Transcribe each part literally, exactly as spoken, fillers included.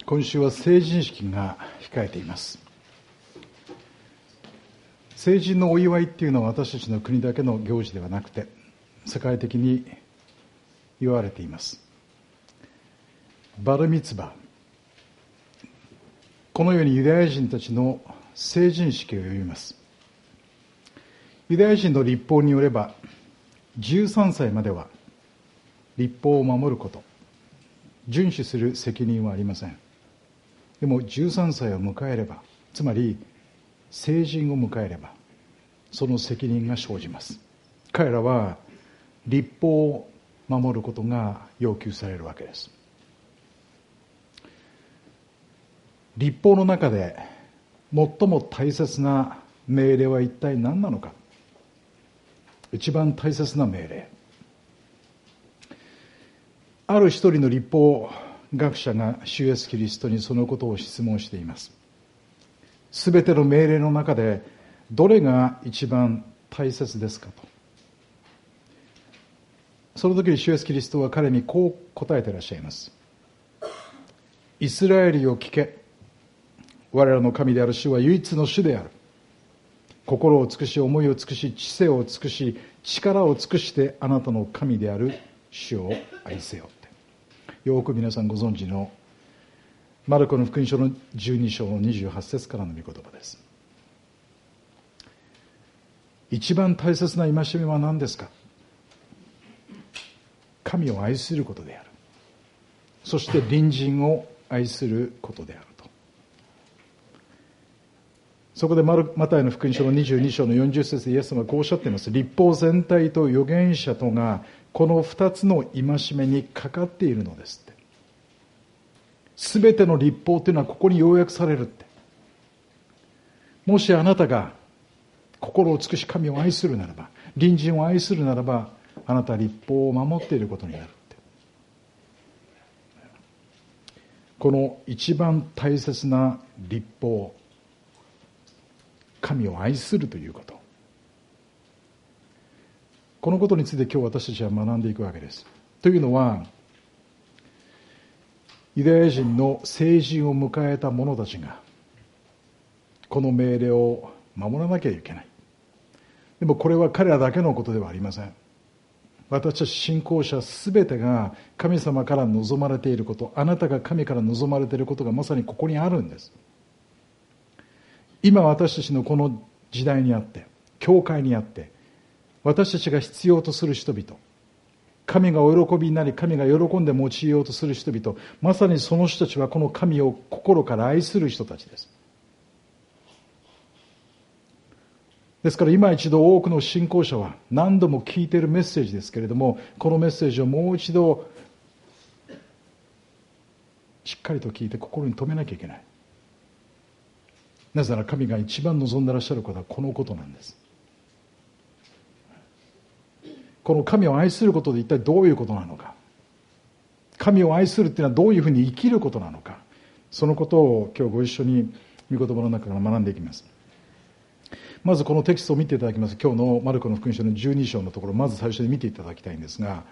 今週は成人式が控えています。成人のお祝いっていうのは私たちの国だけの行事ではなくて、世界的に言われています。バルミツバ、このようにユダヤ人たちの成人式を呼びます。ユダヤ人の律法によれば、じゅうさんさいまでは律法を守ること、遵守する責任はありません。でもじゅうさんさいを迎えれば、つまり成人を迎えれば、その責任が生じます。彼らは律法を守ることが要求されるわけです。律法の中で最も大切な命令は一体何なのか。一番大切な命令。ある一人の律法学者が主イエスキリストにそのことを質問しています。すべての命令の中でどれが一番大切ですかと。その時に主イエスキリストは彼にこう答えていらっしゃいます。イスラエルよ聞け。我らの神である主は唯一の主である。心を尽くし、思いを尽くし、知性を尽くし、力を尽くしてあなたの神である主を愛せよって。よく皆さんご存知のマルコの福音書のじゅうに章のにじゅうはち節からの御言葉です。一番大切な戒めは何ですか。神を愛することである。そして隣人を愛することであると。そこでマタイの福音書のにじゅうに章のよんじゅう節でイエス様はこうおっしゃっています。律法全体と預言者とがこの二つの戒めにかかっているのですって。すべての律法というのはここに要約されるって。もしあなたが心を尽くし神を愛するならば、隣人を愛するならば、あなたは律法を守っていることになるって。この一番大切な律法、神を愛するということ。このことについて今日私たちは学んでいくわけです。というのは、ユダヤ人の成人を迎えた者たちが、この命令を守らなきゃいけない。でもこれは彼らだけのことではありません。私たち信仰者すべてが神様から望まれていること、あなたが神から望まれていることがまさにここにあるんです。今私たちのこの時代にあって、教会にあって、私たちが必要とする人々、神がお喜びになり、神が喜んで用いようとする人々、まさにその人たちはこの神を心から愛する人たちです。ですから今一度多くの信仰者は何度も聞いているメッセージですけれども、このメッセージをもう一度しっかりと聞いて心に留めなきゃいけない。なぜなら神が一番望んでいらっしゃることはこのことなんです。この神を愛することで一体どういうことなのか。神を愛するっていうのはどういうふうに生きることなのか。そのことを今日ご一緒に御言葉の中から学んでいきます。まずこのテキストを見ていただきます。今日のマルコの福音書のじゅうに章のところ、まず最初に見ていただきたいんですが、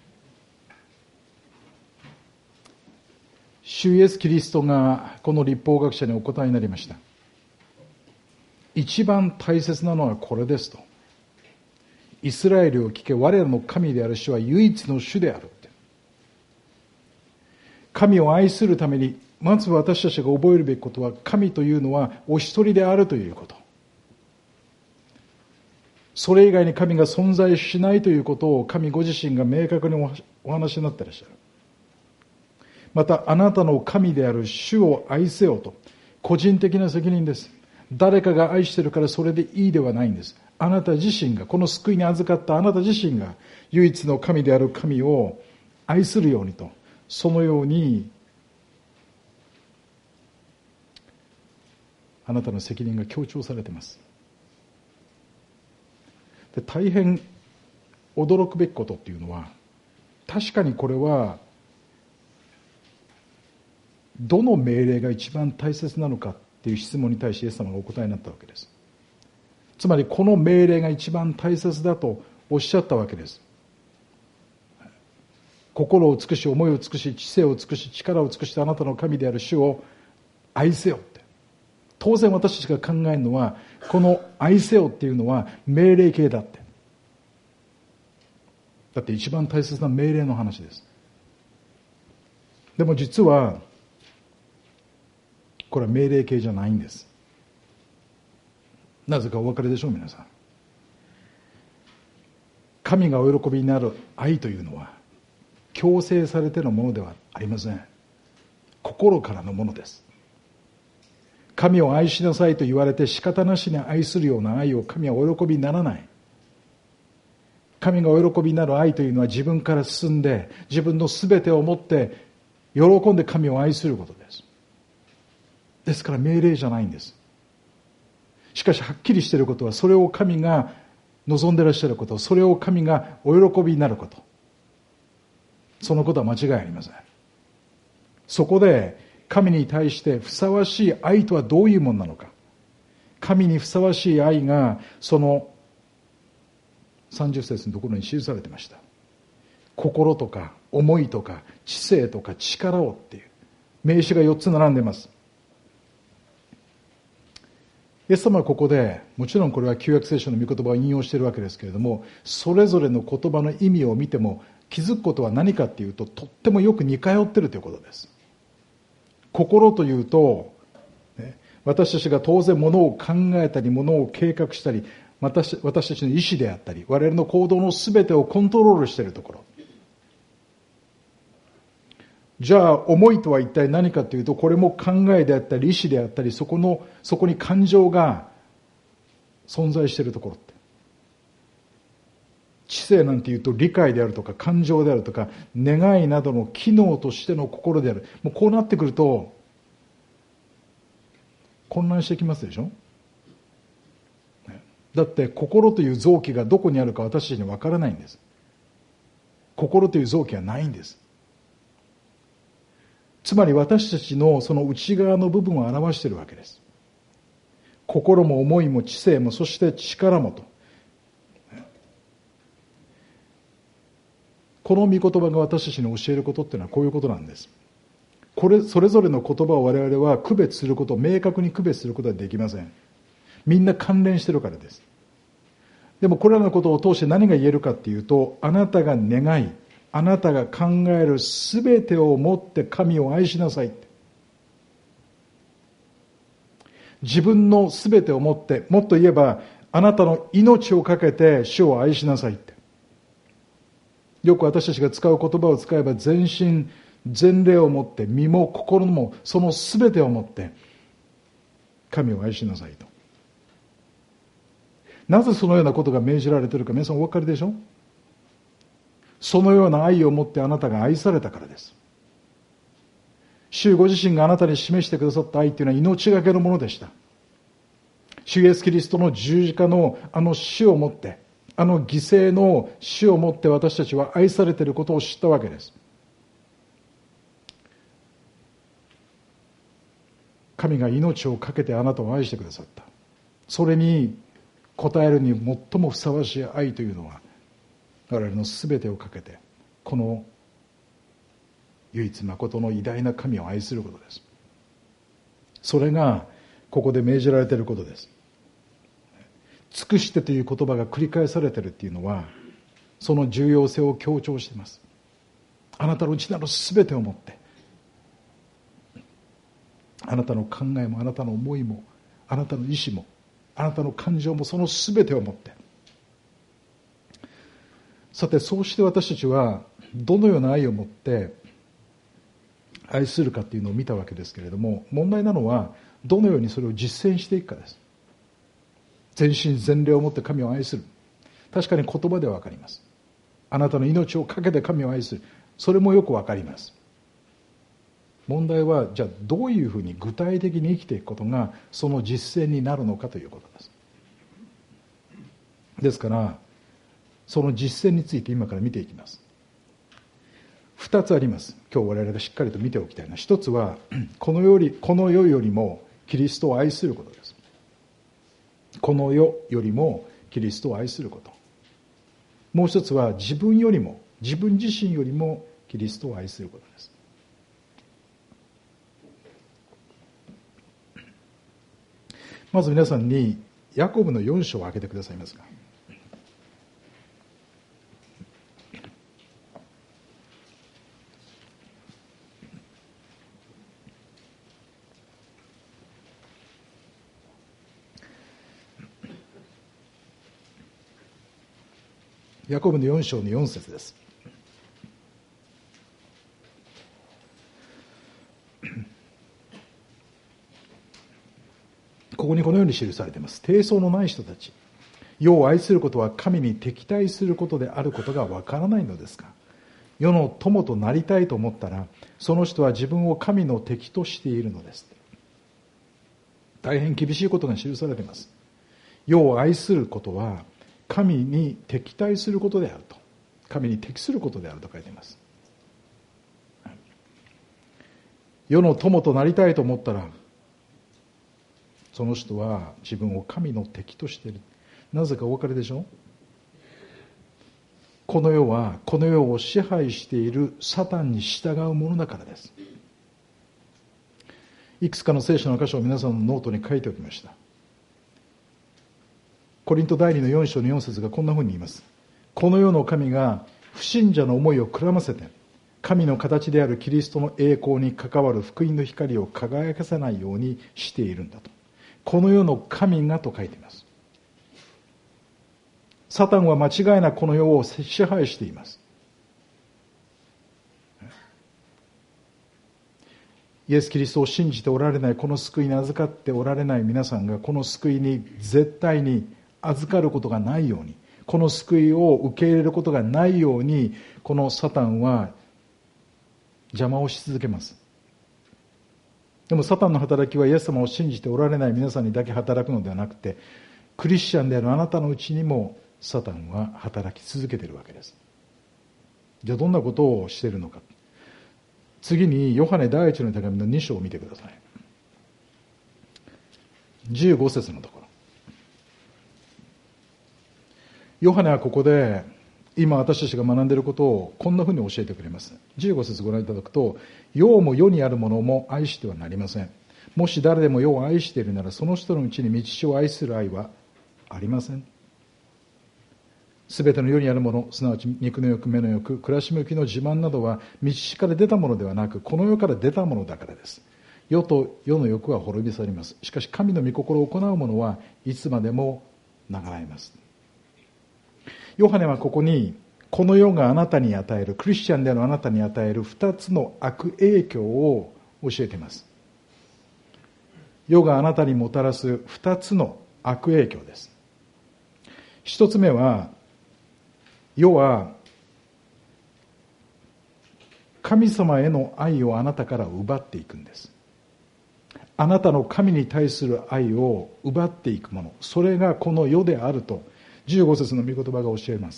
主イエスキリストがこの律法学者にお答えになりました。一番大切なのはこれですと。イスラエルを聞け、我らの神である主は唯一の主であるって。神を愛するために、まず私たちが覚えるべきことは、神というのはお一人であるということ。それ以外に神が存在しないということを神ご自身が明確にお話になっていらっしゃる。また、あなたの神である主を愛せよと。個人的な責任です。誰かが愛しているからそれでいいではないんです。あなた自身が、この救いに預かったあなた自身が唯一の神である神を愛するようにと、そのようにあなたの責任が強調されています。で、大変驚くべきことっていうのは、確かにこれはどの命令が一番大切なのかっていう質問に対してイエス様がお答えになったわけです。つまりこの命令が一番大切だとおっしゃったわけです。 心を尽くし、思いを尽くし、知性を尽くし、力を尽くしてあなたの神である主を愛せよって。当然私たちが考えるのは、この愛せよっていうのは命令形だって。だって一番大切な命令の話です。でも実は、これは命令形じゃないんです。なぜかお分かりでしょう、皆さん。神がお喜びになる愛というのは、強制されてのものではありません。心からのものです。神を愛しなさいと言われて仕方なしに愛するような愛を神はお喜びにならない。神がお喜びになる愛というのは自分から進んで、自分の全てを持って喜んで神を愛することです。ですから命令じゃないんです。しかしはっきりしていることは、それを神が望んでいらっしゃること、それを神がお喜びになること、そのことは間違いありません。そこで神に対してふさわしい愛とはどういうものなのか。神にふさわしい愛が、そのさんじゅっ節のところに記されていました。心とか思いとか知性とか力をっていう名詞がよっつ並んでいます。イエス様はここで、もちろんこれは旧約聖書の御言葉を引用しているわけですけれども、それぞれの言葉の意味を見ても気づくことは何かっていうと、とってもよく似通っているということです。心というと、ね、私たちが当然物を考えたり、物を計画したり、私, 私たちの意思であったり、我々の行動の全てをコントロールしているところ。じゃあ思いとは一体何かというと、これも考えであったり意思であったり、そこのそこに感情が存在しているところって。知性なんていうと理解であるとか感情であるとか願いなどの機能としての心である。もうこうなってくると混乱してきますでしょ。だって心という臓器がどこにあるか私たちにわからないんです。心という臓器はないんです。つまり私たちのその内側の部分を表しているわけです。心も思いも知性もそして力もと。この御言葉が私たちに教えることっていうのはこういうことなんです。これそれぞれの言葉を我々は区別すること、明確に区別することはできません。みんな関連しているからです。でもこれらのことを通して何が言えるかっていうと、あなたが願い、あなたが考えるすべてをもって神を愛しなさいって。自分のすべてをもって、もっと言えばあなたの命をかけて主を愛しなさいって。よく私たちが使う言葉を使えば、全身全霊をもって、身も心もそのすべてをもって神を愛しなさいと。なぜそのようなことが命じられているか皆さんお分かりでしょ。そのような愛を持ってあなたが愛されたからです。主ご自身があなたに示してくださった愛というのは命がけのものでした。主イエスキリストの十字架のあの死をもって、あの犠牲の死をもって私たちは愛されていることを知ったわけです。神が命をかけてあなたを愛してくださった。それに応えるに最もふさわしい愛というのは、我々のすべてをかけてこの唯一誠の偉大な神を愛することです。それがここで命じられていることです。尽くしてという言葉が繰り返されているっていうのは、その重要性を強調しています。あなたの内なるすべてをもって、あなたの考えもあなたの思いもあなたの意志もあなたの感情もそのすべてをもって。さて、そうして私たちはどのような愛を持って愛するかというのを見たわけですけれども、問題なのはどのようにそれを実践していくかです。全身全霊をもって神を愛する。確かに言葉では分かります。あなたの命をかけて神を愛する。それもよく分かります。問題は、じゃあどういうふうに具体的に生きていくことがその実践になるのかということです。ですからその実践について今から見ていきます。二つあります。今日我々がしっかりと見ておきたいのは、一つはこの世よりこの世よりもキリストを愛することです。この世よりもキリストを愛すること。もう一つは自分よりも自分自身よりもキリストを愛することです。まず皆さんにヤコブのよん章を開けてくださいますか。ヤコブのよん章のよん節です。ここにこのように記されています。貞操のない人たち、世を愛することは神に敵対することであることがわからないのですか。世の友となりたいと思ったら、その人は自分を神の敵としているのです。大変厳しいことが記されています。世を愛することは神に敵対することであると、神に敵することであると書いています。世の友となりたいと思ったら、その人は自分を神の敵としている。なぜかお分かりでしょう。この世はこの世を支配しているサタンに従うものだからです。いくつかの聖書の箇所を皆さんのノートに書いておきました。コリント第二のよん章のよん節がこんなふうに言います。この世の神が不信者の思いをくらませて、神の形であるキリストの栄光に関わる福音の光を輝かせないようにしているんだと。この世の神がと書いています。サタンは間違いなくこの世を支配しています。イエス・キリストを信じておられない、この救いに預かっておられない皆さんがこの救いに絶対に預かることがないように、この救いを受け入れることがないように、このサタンは邪魔をし続けます。でもサタンの働きはイエス様を信じておられない皆さんにだけ働くのではなくて、クリスチャンであるあなたのうちにもサタンは働き続けているわけです。じゃあどんなことをしているのか。次にヨハネ第一の手紙のに章を見てください。じゅうご節のところ。ヨハネはここで今私たちが学んでいることをこんなふうに教えてくれます。じゅうご節ご覧いただくと、世も世にあるものも愛してはなりません。もし誰でも世を愛しているなら、その人のうちに道父を愛する愛はありません。すべての世にあるもの、すなわち肉の欲、目の欲、暮らし向きの自慢などは道父から出たものではなく、この世から出たものだからです。世と世の欲は滅び去ります。しかし神の御心を行う者はいつまでも流れます。ヨハネはここに、この世があなたに与える、クリスチャンであるあなたに与える二つの悪影響を教えています。世があなたにもたらす二つの悪影響です。一つ目は、世は神様への愛をあなたから奪っていくんです。あなたの神に対する愛を奪っていくもの、それがこの世であるとじゅうご節の御言葉が教えます。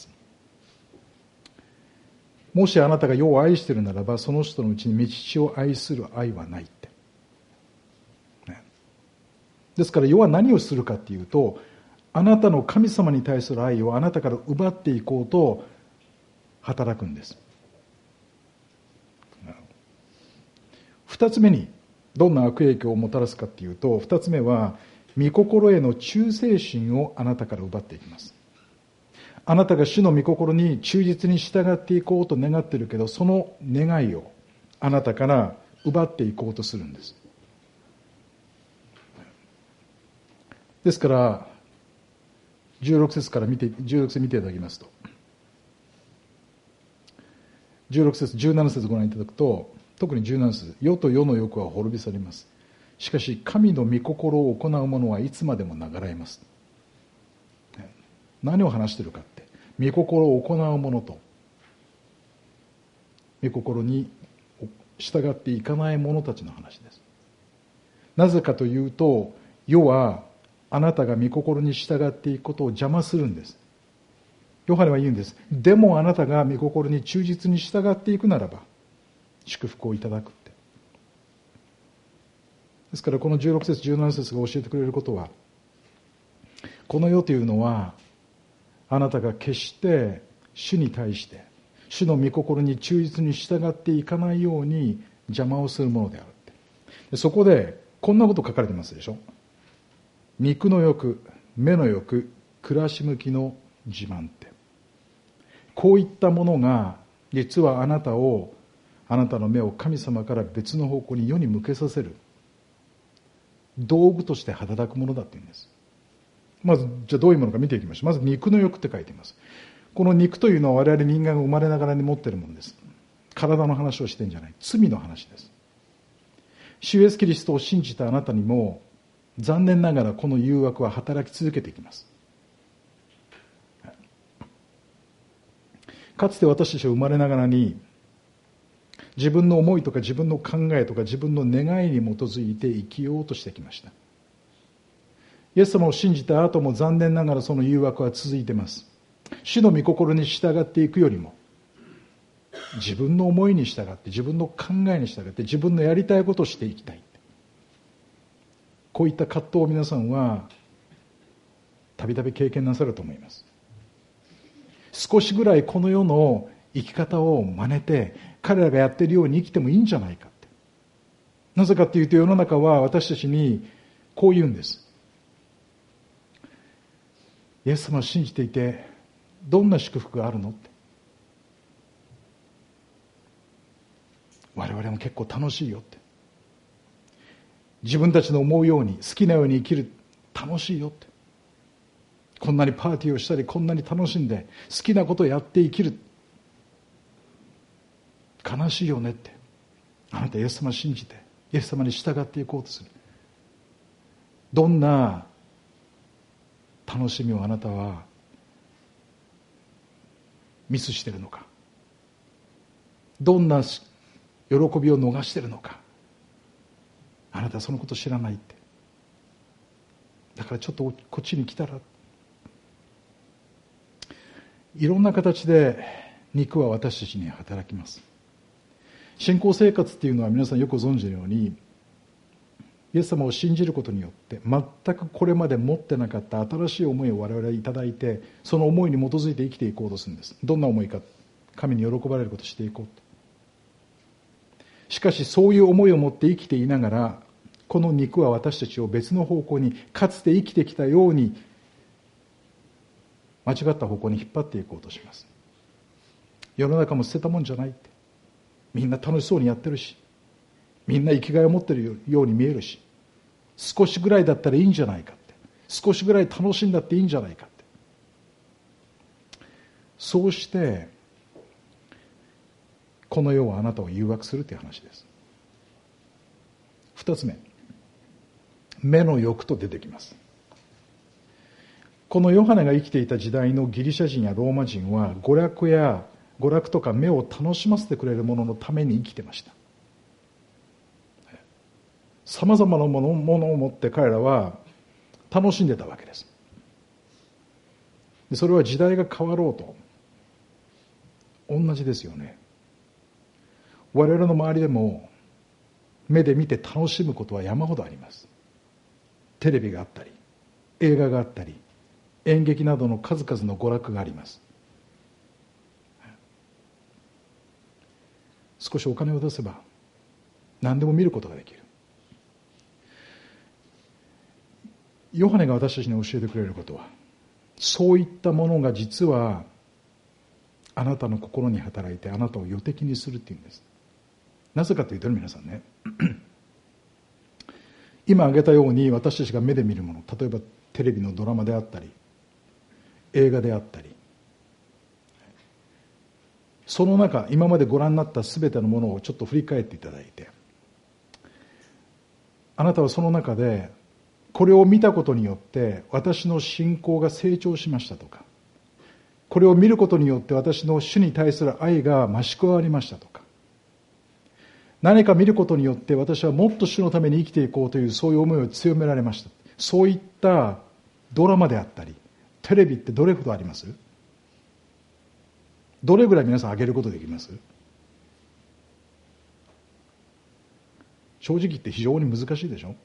もしあなたが世を愛しているならば、その人のうちに道父を愛する愛はないって、ね、ですから世は何をするかっていうと、あなたの神様に対する愛をあなたから奪っていこうと働くんです。二つ目にどんな悪影響をもたらすかっていうと、二つ目は御心への忠誠心をあなたから奪っていきます。あなたが主の御心に忠実に従っていこうと願っているけど、その願いをあなたから奪っていこうとするんです。ですからじゅうろく節から見て、じゅうろく節見ていただきますと、じゅうろく節、じゅうなな節ご覧いただくと、特にじゅうなな節、世と世の欲は滅び去ります。しかし神の御心を行う者はいつまでも流れます。何を話しているかって、御心を行う者と御心に従っていかない者たちの話です。なぜかというと、世はあなたが御心に従っていくことを邪魔するんです。ヨハネは言うんです。でもあなたが御心に忠実に従っていくならば祝福をいただくって。ですからこのじゅうろく節じゅうなな節が教えてくれることは、この世というのはあなたが決して主に対して、 主の御心に忠実に従っていかないように邪魔をするものであるって。そこでこんなこと書かれてますでしょ。肉の欲、目の欲、暮らし向きの自慢って、こういったものが実はあなたをあなたの目を神様から別の方向に世に向けさせる道具として働くものだっていうんです。まずじゃあどういうものか見ていきましょう。まず肉の欲って書いています。この肉というのは我々人間が生まれながらに持っているものです。体の話をしてるんじゃない、罪の話です。主イエスキリストを信じたあなたにも残念ながらこの誘惑は働き続けていきます。かつて私たちは生まれながらに自分の思いとか自分の考えとか自分の願いに基づいて生きようとしてきました。イエス様を信じた後も残念ながらその誘惑は続いています。主の御心に従っていくよりも自分の思いに従って自分の考えに従って自分のやりたいことをしていきたい、こういった葛藤を皆さんはたびたび経験なさると思います。少しぐらいこの世の生き方を真似て彼らがやっているように生きてもいいんじゃないかって。なぜかというと世の中は私たちにこう言うんです。イエス様を信じていてどんな祝福があるのって。我々も結構楽しいよって。自分たちの思うように好きなように生きる楽しいよって。こんなにパーティーをしたりこんなに楽しんで好きなことをやって生きる悲しいよねって。あなたイエス様を信じてイエス様に従っていこうとする。どんな楽しみをあなたはミスしているのか、どんな喜びを逃しているのか、あなたはそのこと知らないって。だからちょっとこっちに来たら、いろんな形で肉は私たちに働きます。信仰生活っていうのは皆さんよくご存知のように、イエス様を信じることによって全くこれまで持ってなかった新しい思いを我々はいただいて、その思いに基づいて生きていこうとするんです。どんな思いか、神に喜ばれることをしていこうと。しかしそういう思いを持って生きていながら、この肉は私たちを別の方向に、かつて生きてきたように間違った方向に引っ張っていこうとします。世の中も捨てたもんじゃないって。みんな楽しそうにやってるし、みんな生きがいを持ってるように見えるし、少しぐらいだったらいいんじゃないかって、少しぐらい楽しんだっていいんじゃないかって、そうしてこの世はあなたを誘惑するという話です。二つ目、目の欲と出てきます。このヨハネが生きていた時代のギリシャ人やローマ人は娯楽や娯楽とか目を楽しませてくれるもののために生きてました。さまざまなものを持って彼らは楽しんでたわけです。それは時代が変わろうと同じですよね。我々の周りでも目で見て楽しむことは山ほどあります。テレビがあったり映画があったり演劇などの数々の娯楽があります。少しお金を出せば何でも見ることができる。ヨハネが私たちに教えてくれることは、そういったものが実はあなたの心に働いてあなたを予敵にするっていうんです。なぜかというと皆さんね今挙げたように私たちが目で見るもの、例えばテレビのドラマであったり映画であったり、その中今までご覧になった全てのものをちょっと振り返っていただいて、あなたはその中でこれを見たことによって私の信仰が成長しましたとか、これを見ることによって私の主に対する愛が増し加わりましたとか、何か見ることによって私はもっと主のために生きていこうというそういう思いを強められました。そういったドラマであったりテレビってどれほどあります？どれぐらい皆さん挙げることできます？正直言って非常に難しいでしょ。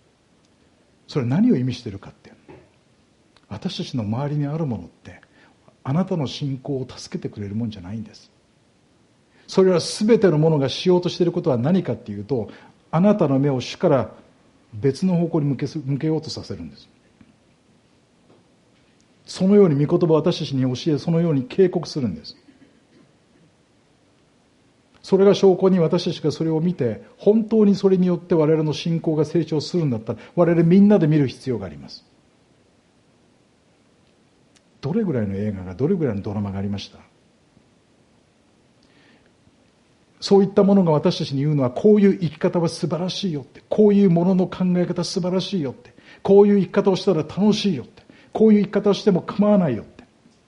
それ何を意味しているかって、私たちの周りにあるものってあなたの信仰を助けてくれるもんじゃないんです。それは全てのものがしようとしていることは何かっていうと、あなたの目を主から別の方向に向け、向けようとさせるんです。そのように御言葉を私たちに教え、そのように警告するんです。それが証拠に私たちがそれを見て、本当にそれによって我々の信仰が成長するんだったら、我々みんなで見る必要があります。どれぐらいの映画が、どれぐらいのドラマがありました。そういったものが私たちに言うのは、こういう生き方は素晴らしいよって、こういうものの考え方素晴らしいよって、こういう生き方をしたら楽しいよって、こういう生き方をしても構わないよって、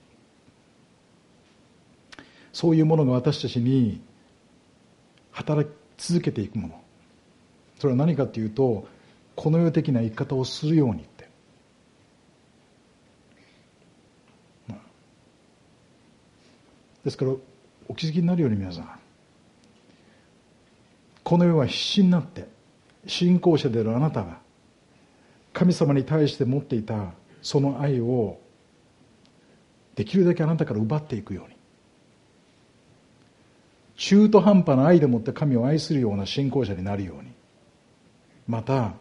そういうものが私たちに働き続けていくもの。それは何かというと、この世的な生き方をするようにって。ですからお気づきになるように、皆さん、この世は必死になって信仰者であるあなたが神様に対して持っていたその愛をできるだけあなたから奪っていくように、中途半端な愛でもって神を愛するような信仰者になるように、また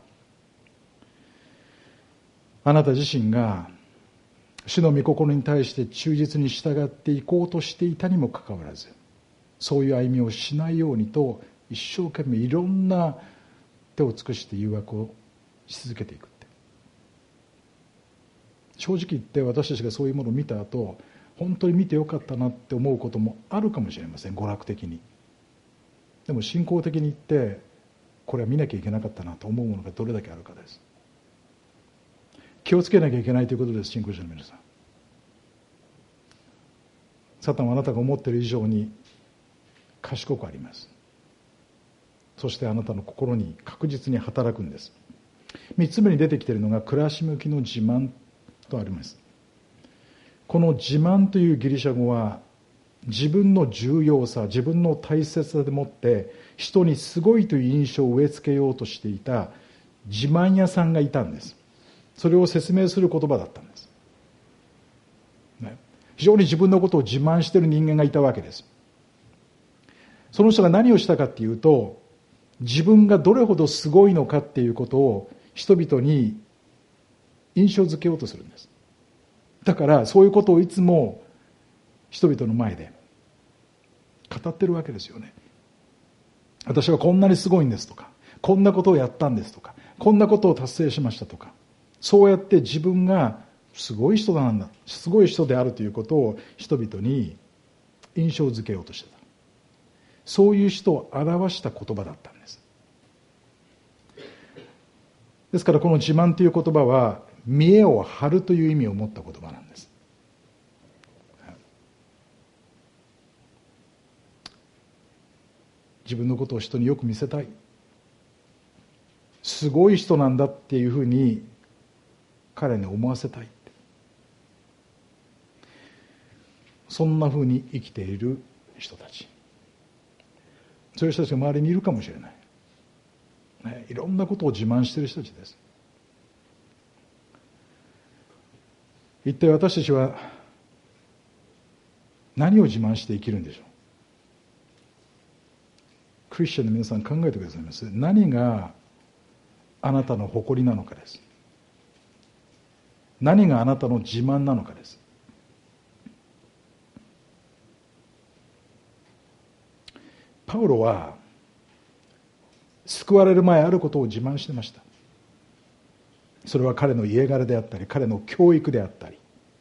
あなた自身が主の御心に対して忠実に従っていこうとしていたにもかかわらず、そういう歩みをしないようにと一生懸命いろんな手を尽くして誘惑をし続けていくって。正直言って私たちがそういうものを見た後、本当に見てよかったなって思うこともあるかもしれません、娯楽的に。でも信仰的に言ってこれは見なきゃいけなかったなと思うものがどれだけあるかです。気をつけなきゃいけないということです。信仰者の皆さん、サタンはあなたが思っている以上に賢くあります。そしてあなたの心に確実に働くんです。三つ目に出てきているのが暮らし向きの自慢とあります。この自慢というギリシャ語は、自分の重要さ、自分の大切さでもって人にすごいという印象を植え付けようとしていた自慢屋さんがいたんです。それを説明する言葉だったんです、ね、非常に自分のことを自慢している人間がいたわけです。その人が何をしたかっていうと、自分がどれほどすごいのかっていうことを人々に印象づけようとするんです。だからそういうことをいつも人々の前で語ってるわけですよね。私はこんなにすごいんですとか、こんなことをやったんですとか、こんなことを達成しましたとか、そうやって自分がすごい人なんだ、すごい人であるということを人々に印象づけようとしてた。そういう人を表した言葉だったんです。ですからこの自慢という言葉は見栄を張るという意味を持った言葉なんです。自分のことを人によく見せたい、すごい人なんだっていうふうに彼に思わせたい、そんなふうに生きている人たち、そういう人たちが周りにいるかもしれない、ね、いろんなことを自慢している人たちです。一体私たちは何を自慢して生きるんでしょう。クリスチャンの皆さん、考えてくださいます。何があなたの誇りなのかです。何があなたの自慢なのかです。パウロは救われる前あることを自慢してました。それは彼の家柄であったり、彼の教育であったり、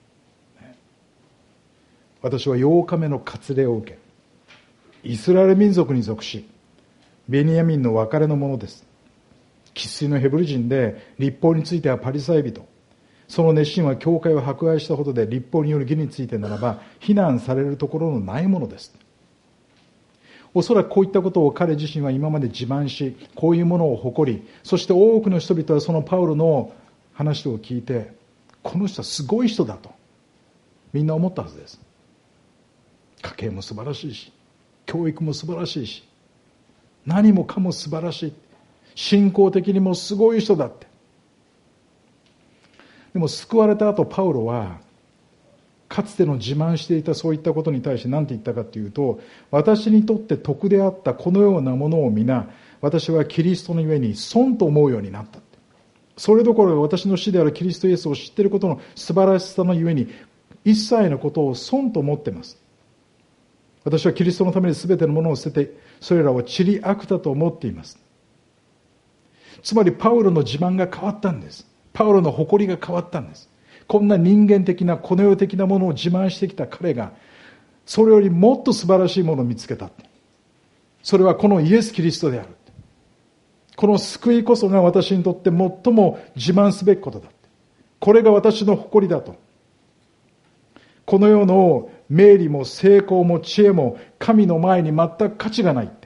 私はようかめの割礼を受け、イスラエル民族に属し、ベニヤミンの別れのものです。生粋のヘブル人で、律法についてはパリサイ人、その熱心は教会を迫害したほどで、律法による義についてならば非難されるところのないものです。おそらくこういったことを彼自身は今まで自慢し、こういうものを誇り、そして多くの人々はそのパウロの話を聞いて、この人はすごい人だとみんな思ったはずです。家系も素晴らしいし、教育も素晴らしいし、何もかも素晴らしい、信仰的にもすごい人だって。でも救われた後、パウロはかつての自慢していたそういったことに対して何て言ったかというと、私にとって得であったこのようなものを皆、私はキリストのゆえに損と思うようになった。それどころか私の死であるキリストイエスを知っていることの素晴らしさのゆえに、一切のことを損と思っています。私はキリストのために全てのものを捨てて、それらを塵悪だと思っています。つまりパウロの自慢が変わったんです。パウロの誇りが変わったんです。こんな人間的なこの世的なものを自慢してきた彼が、それよりもっと素晴らしいものを見つけた。それはこのイエス・キリストである。この救いこそが私にとって最も自慢すべきことだ。これが私の誇りだと。この世の名利も成功も知恵も神の前に全く価値がないって。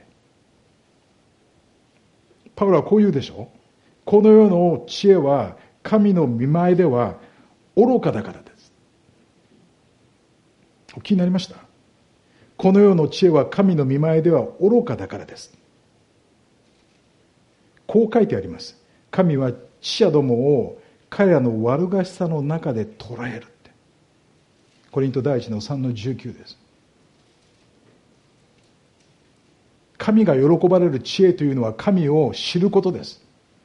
パウロはこう言うでしょ。この世の知恵は神の御前では愚かだからです。お聞きになりました？この世の知恵は神の御前では愚かだからです。こう書いてあります。神は知者どもを彼らの悪賢さの中で捉えるって。コリント第一のさんのじゅうきゅうです。神が喜ばれる知恵というのは神を知ることです。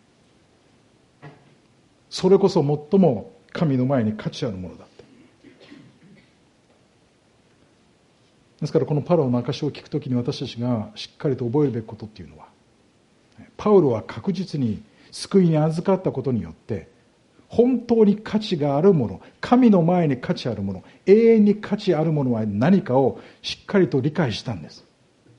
それこそ最も神の前に価値あるものだって。ですからこのパウロの証を聞くときに私たちがしっかりと覚えるべきことっていうのは、パウロは確実に救いに預かったことによって本当に価値があるもの、神の前に価値あるもの、永遠に価値あるものは何かをしっかりと理解したんです。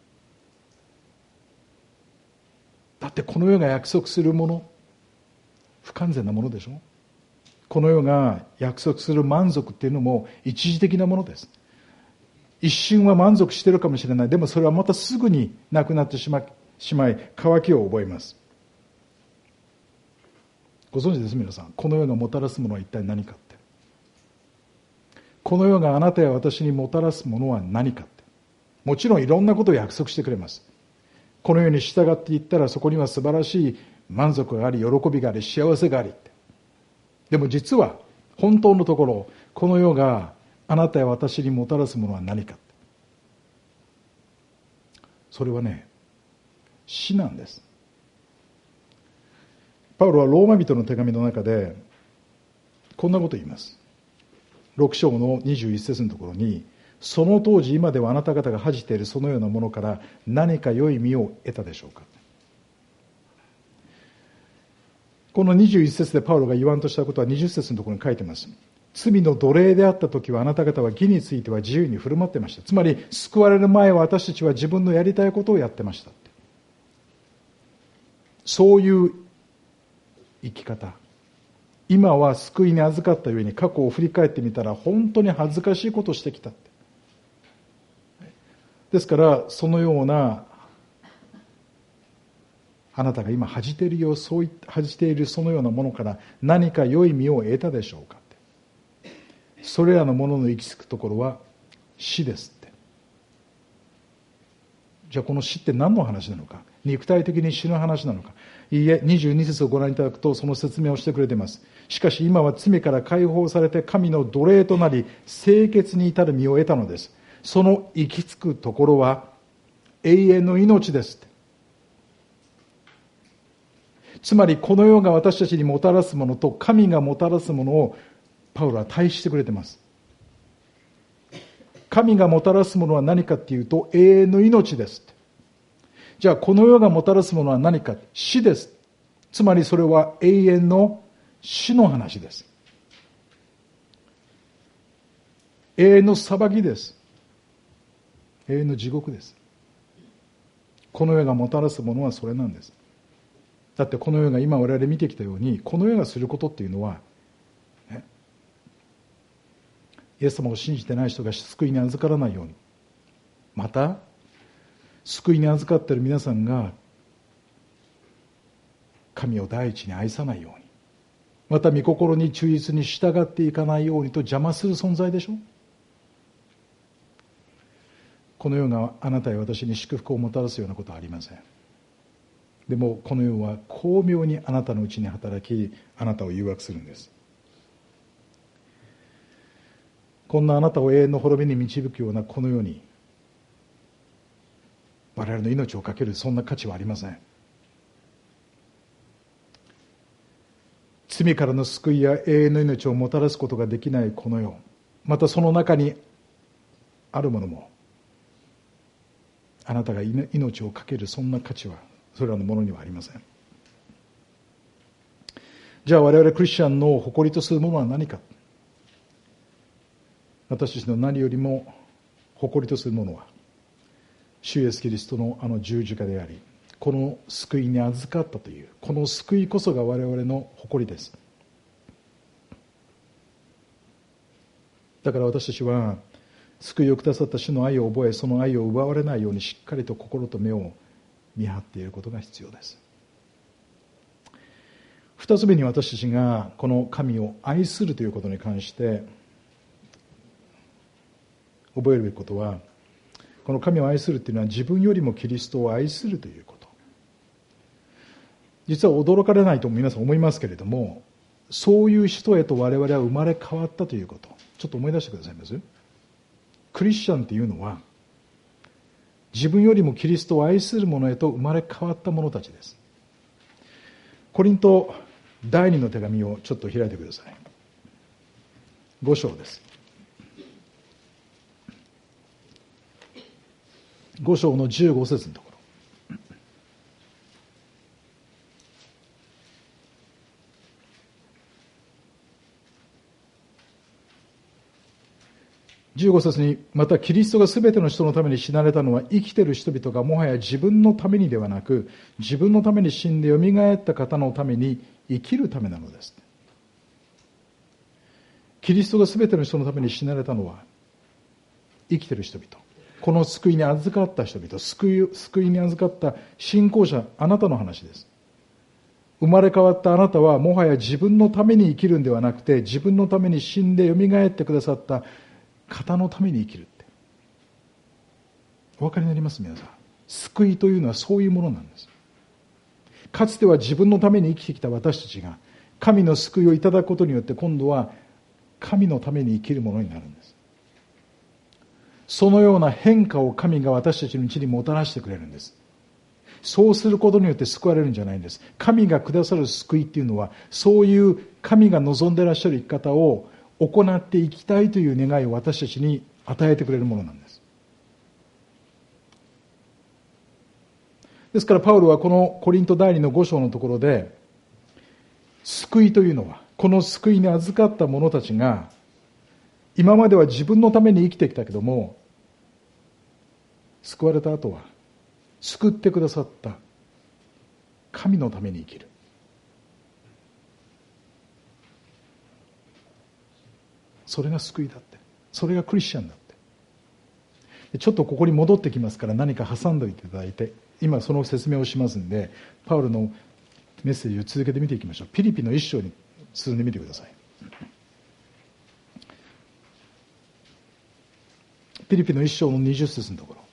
だってこの世が約束するもの、不完全なものでしょ。この世が約束する満足っていうのも一時的なものです。一瞬は満足しているかもしれない。でもそれはまたすぐになくなってしまい、しまい渇きを覚えます。ご存知です皆さん。この世がもたらすものは一体何かって。この世があなたや私にもたらすものは何かって。もちろんいろんなことを約束してくれます。この世に従っていったらそこには素晴らしい満足があり、喜びがあり、幸せがありって。でも実は本当のところ、この世があなたや私にもたらすものは何かって。それはね、死なんです。パウロはローマ人の手紙の中でこんなことを言います。ろく章のにじゅういち節のところに、その当時今ではあなた方が恥じているそのようなものから何か良い実を得たでしょうか。このにじゅういち節でパウロが言わんとしたことはにじゅっ節のところに書いてます。罪の奴隷であった時はあなた方は義については自由に振る舞ってました。つまり救われる前は私たちは自分のやりたいことをやってました。そういう生き方。今は救いに預かったゆえに過去を振り返ってみたら本当に恥ずかしいことをしてきたって。ですからそのようなあなたが今恥じているよ、そういった恥じているそのようなものから何か良い実を得たでしょうかって。それらのものの行き着くところは死ですって。じゃあこの死って何の話なのか、肉体的に死ぬ話なのか。いいえ、にじゅうに節をご覧いただくとその説明をしてくれています。しかし今は罪から解放されて神の奴隷となり清潔に至る身を得たのです。その行き着くところは永遠の命です。つまりこの世が私たちにもたらすものと神がもたらすものをパウロは対比してくれています。神がもたらすものは何かっていうと永遠の命です。じゃあこの世がもたらすものは何か、死です。つまりそれは永遠の死の話です。永遠の裁きです。永遠の地獄です。この世がもたらすものはそれなんです。だってこの世が今我々見てきたように、この世がすることっていうのは、ね、イエス様を信じてない人が救いに預からないように、また救いに預かっている皆さんが神を第一に愛さないように、また御心に忠実に従っていかないようにと邪魔する存在でしょ。この世があなたや私に祝福をもたらすようなことはありません。でもこの世は巧妙にあなたのうちに働き、あなたを誘惑するんです。 こんなあなたを永遠の滅びに導くようなこの世に我々の命をかけるそんな価値はありません。罪からの救いや永遠の命をもたらすことができないこの世、またその中にあるものもあなたが命をかけるそんな価値はそれらのものにはありません。じゃあ我々クリスチャンの誇りとするものは何か。私たちの何よりも誇りとするものは主イエスキリストのあの十字架であり、この救いに預かったというこの救いこそが我々の誇りです。だから私たちは救いをくださった主の愛を覚え、その愛を奪われないようにしっかりと心と目を見張っていることが必要です。二つ目に、私たちがこの神を愛するということに関して覚えるべきことは、この神を愛するというのは自分よりもキリストを愛するということ。実は驚かれないと皆さん思いますけれども、そういう人へと我々は生まれ変わったということ、ちょっと思い出してくださいます。クリスチャンというのは自分よりもキリストを愛する者へと生まれ変わった者たちです。コリント第二の手紙をちょっと開いてください。五章です。五章の十五節のところ。じゅうご節に、またキリストがすべての人のために死なれたのは、生きている人々がもはや自分のためにではなく、自分のために死んでよみがえった方のために生きるためなのです。キリストがすべての人のために死なれたのは、生きている人々、この救いに預かった人々、救い、救いに預かった信仰者、あなたの話です。生まれ変わったあなたは、もはや自分のために生きるんではなくて、自分のために死んでよみがえってくださった方のために生きるって。お分かりになります皆さん。救いというのはそういうものなんです。かつては自分のために生きてきた私たちが神の救いをいただくことによって、今度は神のために生きるものになるんです。そのような変化を神が私たちのうちにもたらしてくれるんです。そうすることによって救われるんじゃないんです。神がくださる救いっていうのは、そういう神が望んでいらっしゃる生き方を行っていきたいという願いを私たちに与えてくれるものなんです。ですからパウロはこのコリント第二の五章のところで、救いというのは、この救いに預かった者たちが、今までは自分のために生きてきたけども、救われた後は救ってくださった神のために生きる。それが救いだって。それがクリスチャンだって。ちょっとここに戻ってきますから、何か挟んでおいていただいて、今その説明をしますんで、パウロのメッセージを続けて見ていきましょう。ピリピの一章に進んでみてください。ピリピの一章の二十節のところ。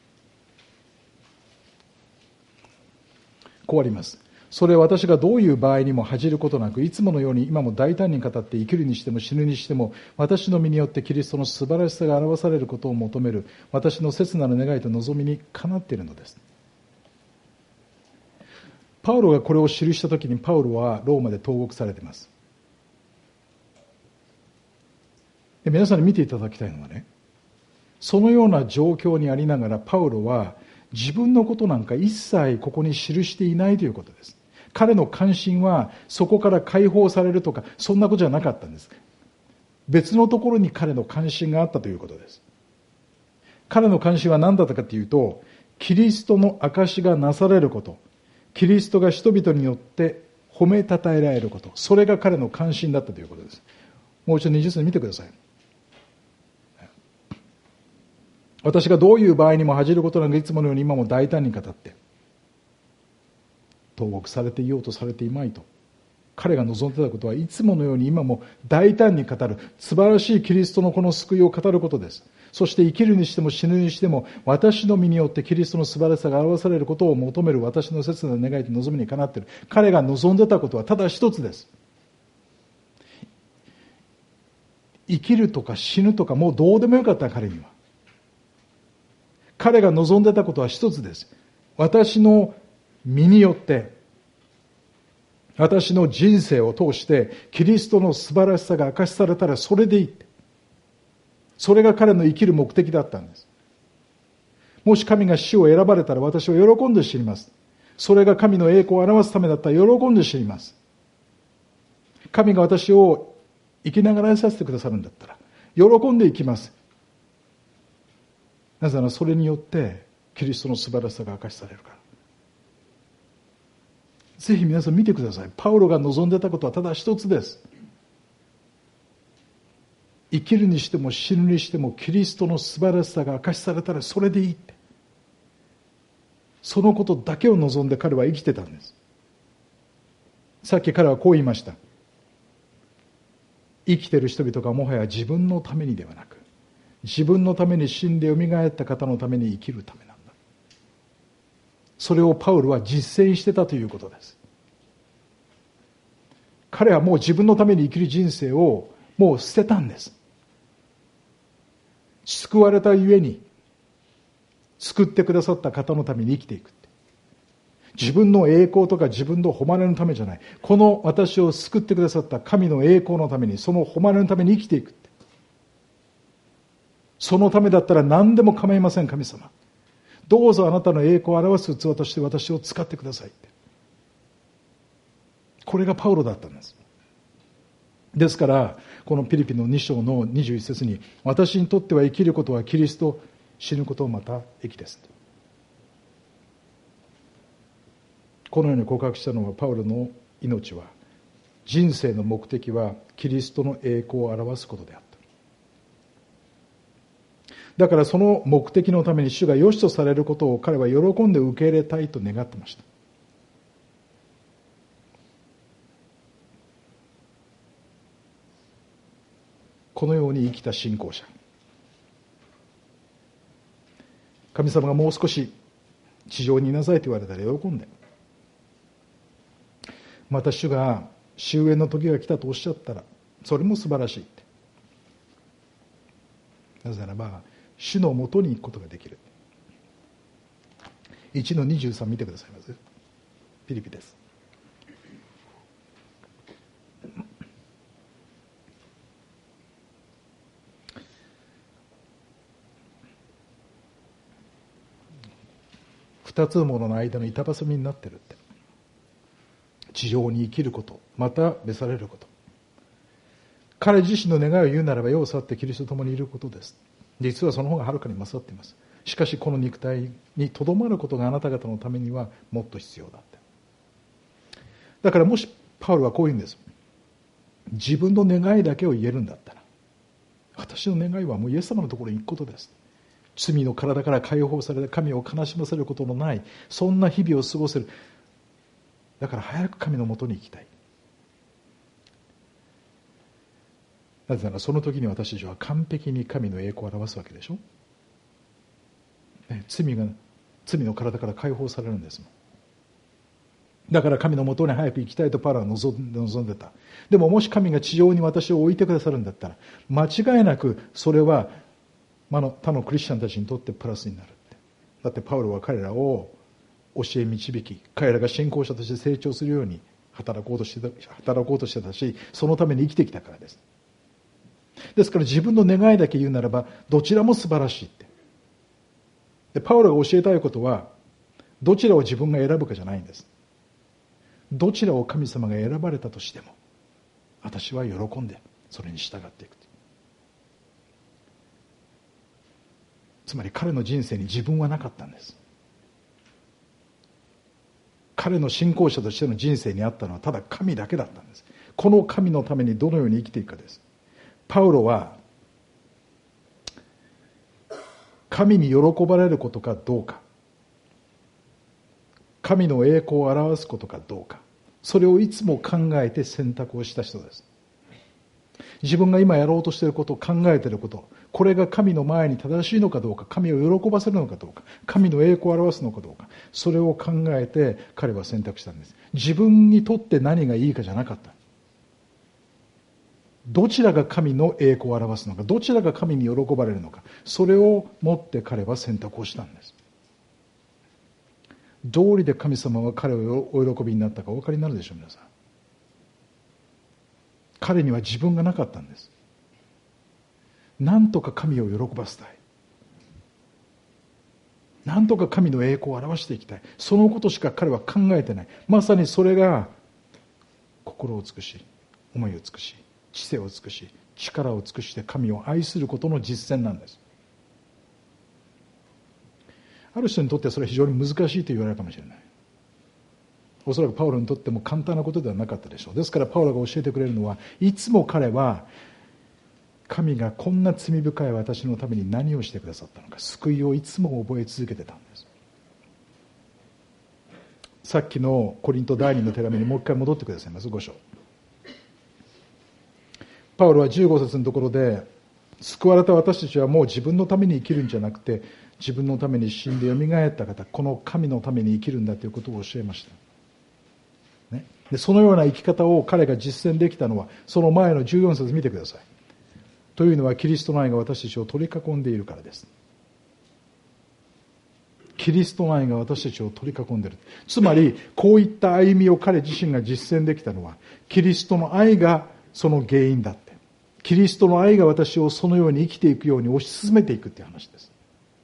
こうあります。それは私がどういう場合にも恥じることなく、いつものように今も大胆に語って生きるにしても死ぬにしても、私の身によってキリストの素晴らしさが表されることを求める私の切なる願いと望みにかなっているのです。パウロがこれを記したときに、パウロはローマで投獄されています。で、皆さんに見ていただきたいのはね、そのような状況にありながらパウロは自分のことなんか一切ここに記していないということです。彼の関心はそこから解放されるとかそんなことじゃなかったんです。別のところに彼の関心があったということです。彼の関心は何だったかというと、キリストの証がなされること、キリストが人々によって褒めたたえられること、それが彼の関心だったということです。もう一度にじゅっ節見てください。私がどういう場合にも恥じることなく、いつものように今も大胆に語って投獄されていようとされていまいと、彼が望んでたことはいつものように今も大胆に語る素晴らしいキリストのこの救いを語ることです。そして生きるにしても死ぬにしても、私の身によってキリストの素晴らしさが表されることを求める私の切な願いと望みにかなっている。彼が望んでたことはただ一つです。 生きるとか死ぬとかもうどうでもよかった。彼には。彼が望んでたことは一つです。私の身によって私の人生を通してキリストの素晴らしさが明かしされたらそれでいいって。それが彼の生きる目的だったんです。もし神が死を選ばれたら私は喜んで知ります。それが神の栄光を表すためだったら喜んで知ります。神が私を生きながらえさせてくださるんだったら喜んでいきます。なぜならそれによってキリストの素晴らしさが明かしされるから。ぜひ皆さん見てください。パウロが望んでたことはただ一つです。生きるにしても死ぬにしてもキリストの素晴らしさが明かしされたらそれでいいって。そのことだけを望んで彼は生きてたんです。さっき彼はこう言いました。生きている人々がもはや自分のためにではなく、自分のために死んでよみがえった方のために生きるためなんだ。それをパウルは実践してたということです。彼はもう自分のために生きる人生をもう捨てたんです。救われたゆえに救ってくださった方のために生きていくって。自分の栄光とか自分の誉れのためじゃない。この私を救ってくださった神の栄光のために、その誉れのために生きていくって。そのためだったら何でも構いません。神様、どうぞあなたの栄光を表す器として私を使ってくださいって。これがパウロだったんです。ですからこのピリピのに章のにじゅういち節に、私にとっては生きることはキリスト、死ぬことをまた益です。このように告白したのは、パウロの命は、人生の目的はキリストの栄光を表すことであった。だからその目的のために主が良しとされることを彼は喜んで受け入れたいと願ってました。このように生きた信仰者、神様がもう少し地上にいなさいと言われたら喜んで、また主が終焉の時が来たとおっしゃったらそれも素晴らしいって。なぜならば主のもとに行くことができる。いちのにじゅうさん見てくださいます。ピリピです。二つのものの間の板挟みになってるって。地上に生きること、また召されること。彼自身の願いを言うならば、世を去ってキリストと共にいることです。実はその方がはるかに勝っています。しかしこの肉体にとどまることがあなた方のためにはもっと必要だって。だからもしパウロはこう言うんです。自分の願いだけを言えるんだったら、私の願いはもうイエス様のところに行くことです。罪の体から解放されて神を悲しませることのない、そんな日々を過ごせる。だから早く神のもとに行きたい。なぜならその時に私たちは完璧に神の栄光を表すわけでしょ、ね、罪が罪の体から解放されるんですもん。だから神のもとに早く行きたいとパウロは望んでた。でももし神が地上に私を置いてくださるんだったら、間違いなくそれは他のクリスチャンたちにとってプラスになるって。だってパウロは彼らを教え導き、彼らが信仰者として成長するように働こうとしてた、働こうとしてたし、そのために生きてきたからです。ですから自分の願いだけ言うならば、どちらも素晴らしいって。でパウロが教えたいことは、どちらを自分が選ぶかじゃないんです。どちらを神様が選ばれたとしても、私は喜んでそれに従っていく。つまり彼の人生に自分はなかったんです。彼の信仰者としての人生にあったのはただ神だけだったんです。この神のためにどのように生きていくかです。パウロは神に喜ばれることかどうか、神の栄光を表すことかどうか、それをいつも考えて選択をした人です。自分が今やろうとしていること、考えていること、これが神の前に正しいのかどうか、神を喜ばせるのかどうか、神の栄光を表すのかどうか、それを考えて彼は選択したんです。自分にとって何がいいかじゃなかった。 どちらが神の栄光を表すのか、どちらが神に喜ばれるのか、それをもって彼は選択をしたんです。道理で神様は彼をお喜びになったかお分かりになるでしょう。皆さん、彼には自分がなかったんです。なんとか神を喜ばせたい、なんとか神の栄光を表していきたい、そのことしか彼は考えてない。まさにそれが心を尽くし、思いを尽くし、知性を尽くし、力を尽くして神を愛することの実践なんです。ある人にとってはそれは非常に難しいと言われるかもしれない。おそらくパウロにとっても簡単なことではなかったでしょう。ですからパウロが教えてくれるのは、いつも彼は神がこんな罪深い私のために何をしてくださったのか、救いをいつも覚え続けてたんです。さっきのコリント第二の手紙にもう一回戻ってくださいます。ご章。パウロはじゅうご節のところで、救われた私たちはもう自分のために生きるんじゃなくて、自分のために死んでよみがえった方、この神のために生きるんだということを教えました、ね、でそのような生き方を彼が実践できたのは、その前のじゅうよん節見てください。というのはキリストの愛が私たちを取り囲んでいるからです。キリストの愛が私たちを取り囲んでいる。つまりこういった歩みを彼自身が実践できたのは、キリストの愛がその原因だって、キリストの愛が私をそのように生きていくように推し進めていくという話です。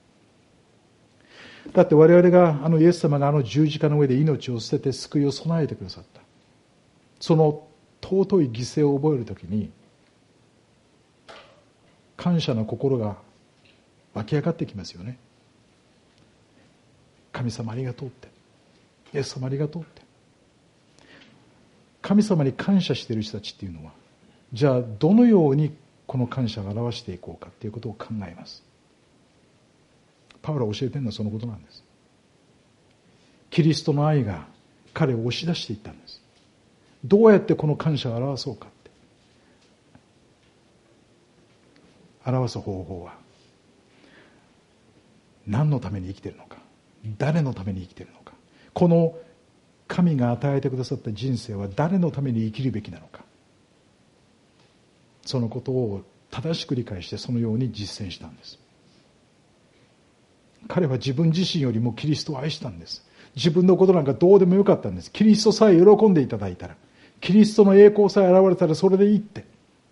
だって我々が、あのイエス様があの十字架の上で命を捨てて救いを備えてくださった、その尊い犠牲を覚えるときに、感謝の心が湧き上がってきますよね。神様ありがとうって、イエス様ありがとうって。神様に感謝している人たちっていうのは、じゃあどのようにこの感謝を表していこうかっていうことを考えます。パウロが教えてるのはそのことなんです。キリストの愛が彼を押し出していったんです。どうやってこの感謝を表そうかって、表す方法は、何のために生きているのか、誰のために生きているのか、この神が与えてくださった人生は誰のために生きるべきなのか、そのことを正しく理解してそのように実践したんです。彼は自分自身よりもキリストを愛したんです。自分のことなんかどうでもよかったんです。キリストさえ喜んでいただいたら、キリストの栄光さえ現れたらそれでいいって。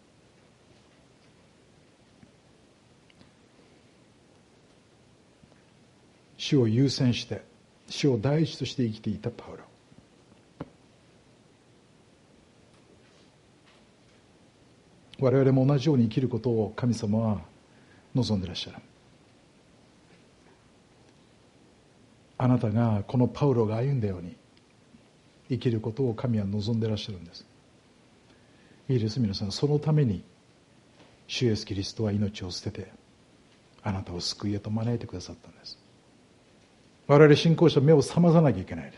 主を優先して、主を第一として生きていたパウロ。我々も同じように生きることを神様は望んでいらっしゃる。あなたがこのパウロが歩んだように生きることを神は望んでいらっしゃるんです。いいです皆さん、そのために主イエスキリストは命を捨ててあなたを救いへと招いてくださったんです。我々信仰者は目を覚まさなきゃいけないです。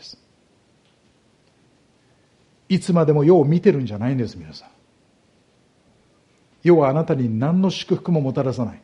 いつまでも世を見てるんじゃないんです。皆さん、世はあなたに何の祝福ももたらさない。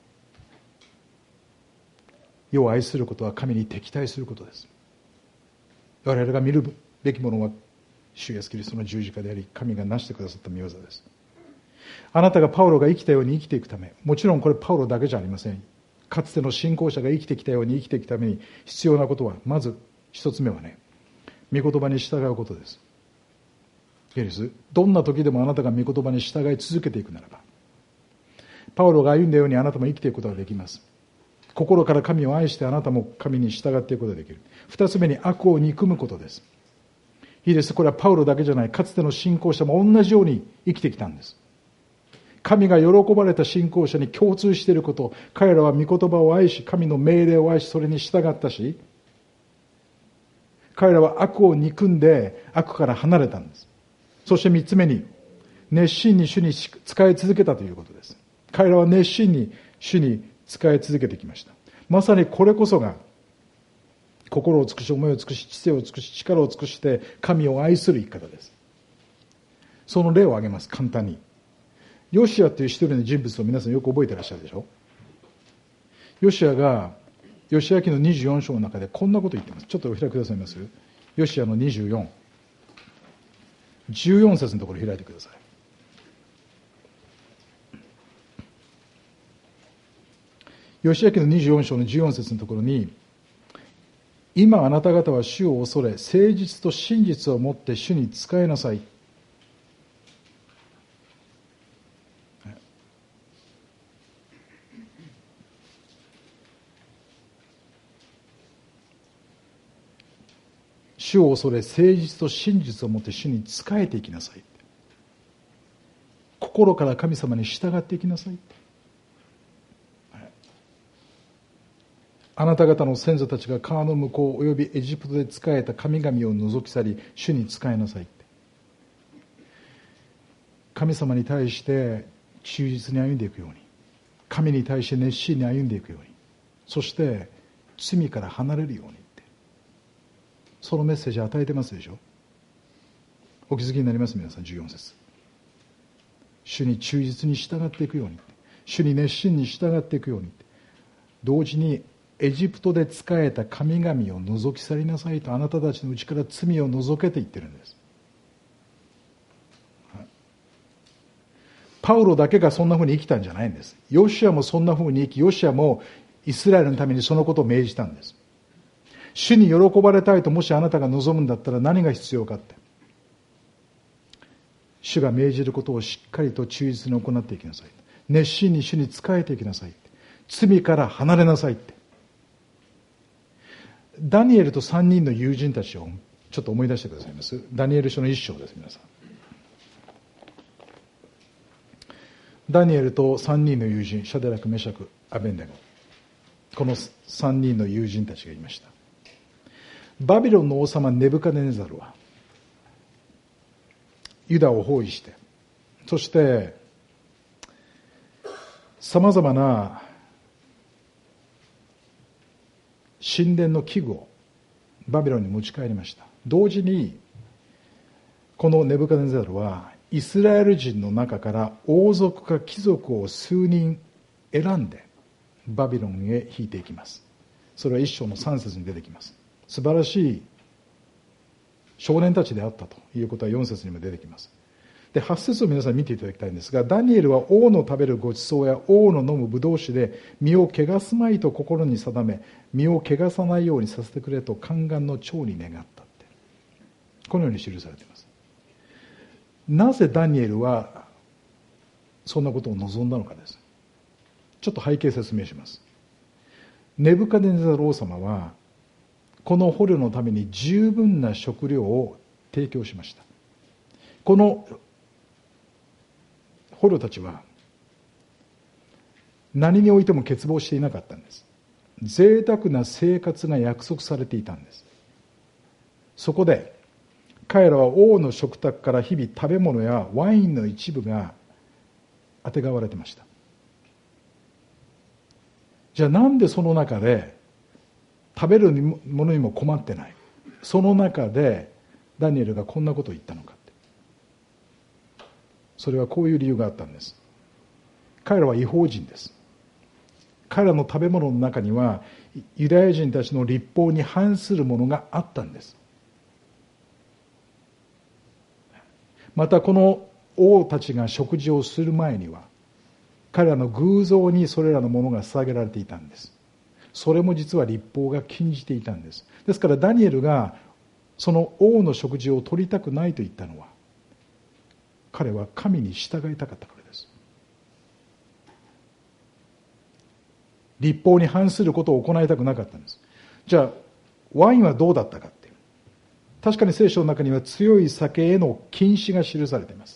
世を愛することは神に敵対することです。我々が見るべきものは主イエスキリストの十字架であり、神が成してくださった御業です。あなたがパウロが生きたように生きていくため、もちろんこれパウロだけじゃありません。かつての信仰者が生きてきたように生きていくために必要なことは、まず一つ目はね、御言葉に従うことです。いいです。どんな時でもあなたが御言葉に従い続けていくならば、パウロが歩んだようにあなたも生きていくことができます。心から神を愛してあなたも神に従っていくことができる。二つ目に悪を憎むことです。いいです。これはパウロだけじゃない、かつての信仰者も同じように生きてきたんです。神が喜ばれた信仰者に共通していること、彼らは御言葉を愛し、神の命令を愛し、それに従ったし、彼らは悪を憎んで悪から離れたんです。そして三つ目に、熱心に主に仕え続けたということです。彼らは熱心に主に仕え続けてきました。まさにこれこそが心を尽くし、思いを尽くし、知性を尽くし、力を尽くして神を愛する生き方です。その例を挙げます。簡単に。ヨシアという一人の人物を皆さんよく覚えていらっしゃるでしょ。ヨシアがヨシア記のにじゅうよん章の中でこんなことを言っています。ちょっとお開きくださいます。ヨシアのにじゅうよん、じゅうよん節のところを開いてください。 吉明のにじゅうよん章のじゅうよん節のところに、今あなた方は主を恐れ、誠実と真実をもって主に仕えなさい。主を恐れ、誠実と真実をもって主に仕えていきなさい。心から神様に従っていきなさい。あなた方の先祖たちが川の向こうおよびエジプトで仕えた神々を除き去り、主に仕えなさい。神様に対して忠実に歩んでいくように、神に対して熱心に歩んでいくように、そして罪から離れるようにって、そのメッセージを与えてますでしょ。お気づきになります皆さん。じゅうよん節、主に忠実に従っていくように、主に熱心に従っていくように、同時にエジプトで仕えた神々を除き去りなさいと、あなたたちのうちから罪を除けて言ってるんです。パウロだけがそんなふうに生きたんじゃないんです。ヨシュアもそんなふうに生き、ヨシュアもイスラエルのためにそのことを命じたんです。主に喜ばれたいともしあなたが望むんだったら何が必要かって、主が命じることをしっかりと忠実に行っていきなさい。熱心に主に仕えていきなさい。罪から離れなさいって。ダニエルと三人の友人たちをちょっと思い出してくださいます。ダニエル書の一章です。皆さん、ダニエルと三人の友人、シャデラク、メシャク、アベンネゴ、この三人の友人たちがいました。バビロンの王様ネブカデネザルはユダを包囲して、そしてさまざまな神殿の器具をバビロンに持ち帰りました。同時にこのネブカデネザルはイスラエル人の中から王族か貴族を数人選んでバビロンへ引いていきます。それは一章の三節に出てきます。素晴らしい少年たちであったということはよん節にも出てきます。で、はち節を皆さん見ていただきたいんですが、ダニエルは王の食べるごちそうや王の飲むブドウ酒で身を汚すまいと心に定め、身を汚さないようにさせてくれと宦官の長に願ったって、このように記されています。なぜダニエルはそんなことを望んだのかです。ちょっと背景説明します。ネブカデネザル王様はこの捕虜のために十分な食料を提供しました。この捕虜たちは何においても欠乏していなかったんです。贅沢な生活が約束されていたんです。そこで彼らは王の食卓から日々食べ物やワインの一部があてがわれてました。じゃあなんでその中で食べるものにも困ってない、その中でダニエルがこんなことを言ったのかって、それはこういう理由があったんです。彼らは異邦人です。彼らの食べ物の中にはユダヤ人たちの律法に反するものがあったんです。またこの王たちが食事をする前には彼らの偶像にそれらのものが捧げられていたんです。それも実は律法が禁じていたんです。ですからダニエルがその王の食事を取りたくないと言ったのは、彼は神に従いたかったからです。律法に反することを行いたくなかったんです。じゃあワインはどうだったかって、確かに聖書の中には強い酒への禁止が記されています。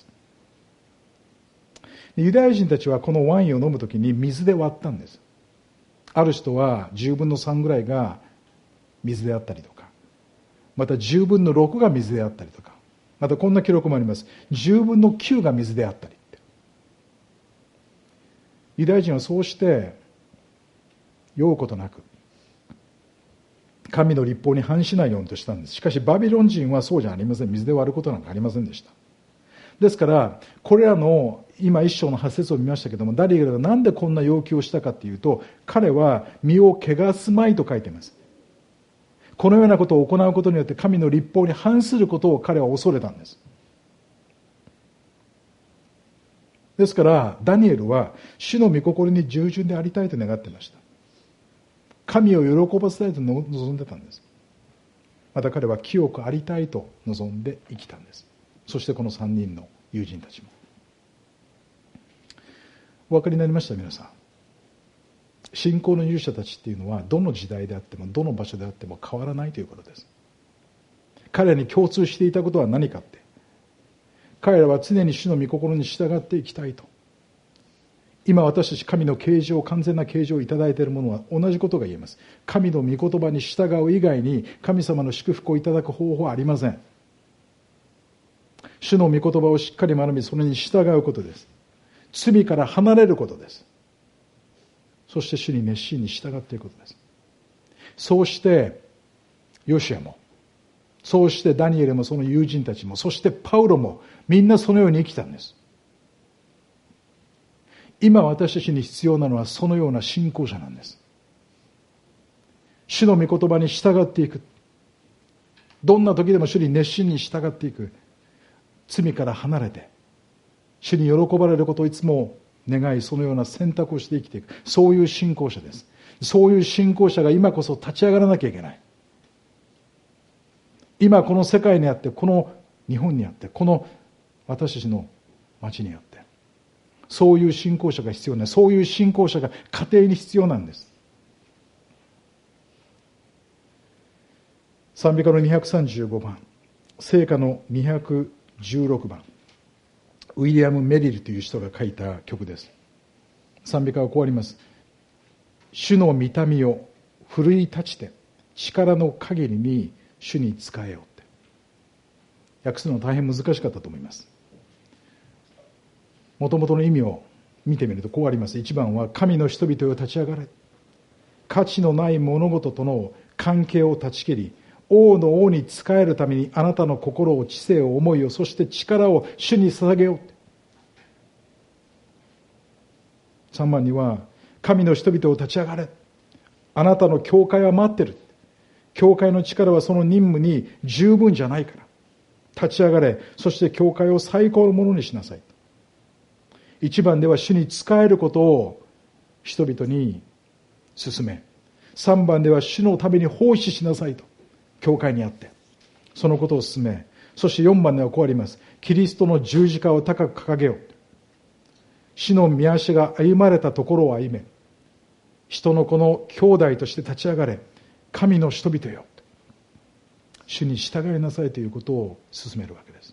ユダヤ人たちはこのワインを飲むときに水で割ったんです。ある人はじゅうぶんのさんぐらいが水であったりとか、またじゅうぶんのろくが水であったりとか、またこんな記録もあります。じゅうぶんのきゅうが水であったりって。ユダヤ人はそうして酔うことなく神の律法に反しないようにとしたんです。しかしバビロン人はそうじゃありません。水で割ることなんかありませんでした。ですからこれらの今一章のはち節を見ましたけども、ダニエルがなんでこんな要求をしたかというと、彼は身を汚すまいと書いています。このようなことを行うことによって神の律法に反することを彼は恐れたんです。ですからダニエルは主の御心に従順でありたいと願っていました。 神を喜ばせたいと望んでたんです。また彼は清くありたいと望んで生きたんです。そしてこのさんにんの友人たちも。お分かりになりました皆さん。信仰の勇者たちっていうのはどの時代であってもどの場所であっても変わらないということです。彼らに共通していたことは何かって、彼らは常に主の御心に従っていきたいと。今私たち神の啓示を、完全な啓示をいただいている者は同じことが言えます。神の御言葉に従う以外に神様の祝福をいただく方法はありません。主の御言葉をしっかり学び、それに従うことです。罪から離れることです。そして主に熱心に従っていくことです。そうしてヨシアも、そうしてダニエルもその友人たちも、そしてパウロもみんなそのように生きたんです。今私たちに必要なのはそのような信仰者なんです。主の御言葉に従っていく。どんな時でも主に熱心に従っていく。罪から離れて主に喜ばれることをいつも願い、そのような選択をして生きていく。そういう信仰者です。そういう信仰者が今こそ立ち上がらなきゃいけない。今この世界にあって、この日本にあって、この私たちの町にあって、そういう信仰者が必要な、そういう信仰者が家庭に必要なんです。賛美歌のにひゃくさんじゅうごばん、聖歌のにひゃくじゅうろくばん、ウィリアム・メリルという人が書いた曲です。賛美歌はこうあります。主の御民を奮い立ちて力の限りに主に仕えようって。訳すのは大変難しかったと思います。もともとの意味を見てみるとこうあります。いちばんは神の人々を立ち上がれ。価値のない物事との関係を断ち切り、王の王に仕えるためにあなたの心を、知性を、思いを、そして力を主に捧げよう。さんばんには神の人々を立ち上がれ。あなたの教会は待ってる。教会の力はその任務に十分じゃないから。立ち上がれ。そして教会を最高のものにしなさい。いちばんでは主に仕えることを人々に進め、さんばんでは主のために奉仕しなさいと教会にあってそのことを進め、そしてよんばんではこうあります。キリストの十字架を高く掲げよう。主の御足が歩まれたところを歩め、人の子の兄弟として立ち上がれ。神の人々よ、主に従いなさいということを進めるわけです。